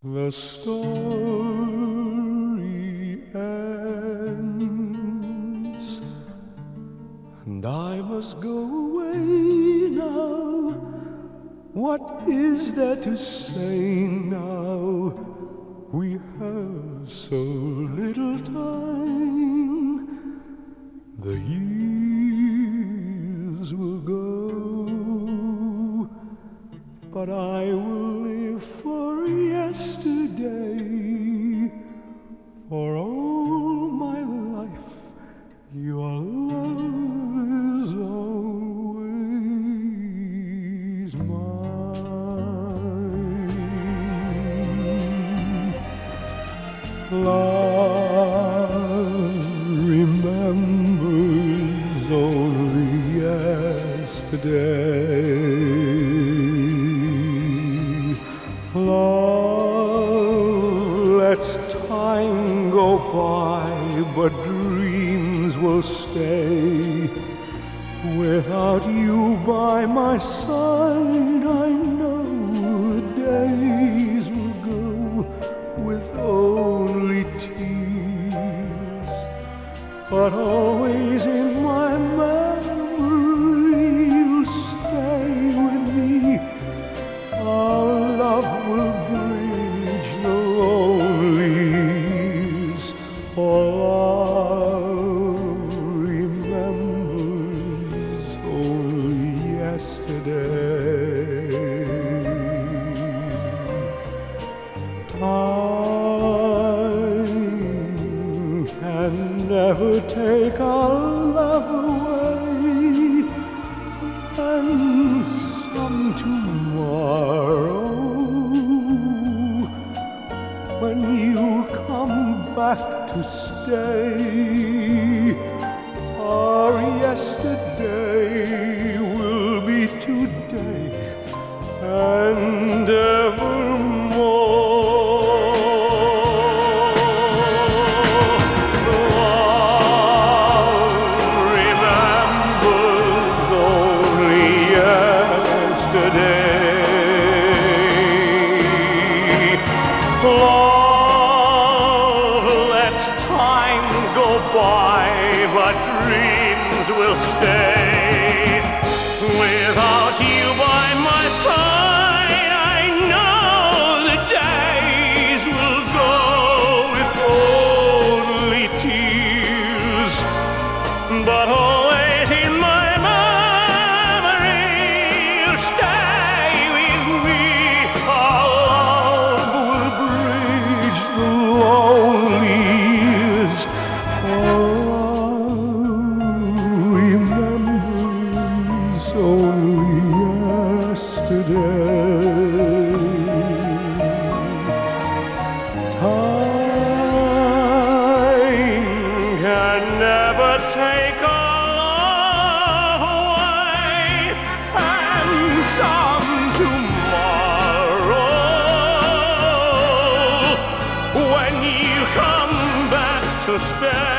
The story ends, and I must go away now. What is there to say now? We have so little time. The years will go, but I will live for yesterday. For all my life, your love is always mine. Love remembers only yesterday. Love lets time go by, but dreams will stay. Without you by my side, I know the days will go with only tears. But always in my memory you'll stay with me. Our love will bridge the lonely years, for love remembers only yesterday. Time can never take our love away, and some tomorrow, when you come back to stay, our yesterday will be today and evermore. Love remembers only yesterday. Love lets time go by, but dreams will stay. Without you by my side, I know the days will go with only tears. But always in my memory, you'll stay with me. Our love will bridge the lonely years. Remembers only yesterday. Time can never take our love away, and some tomorrow, when you come back to stay,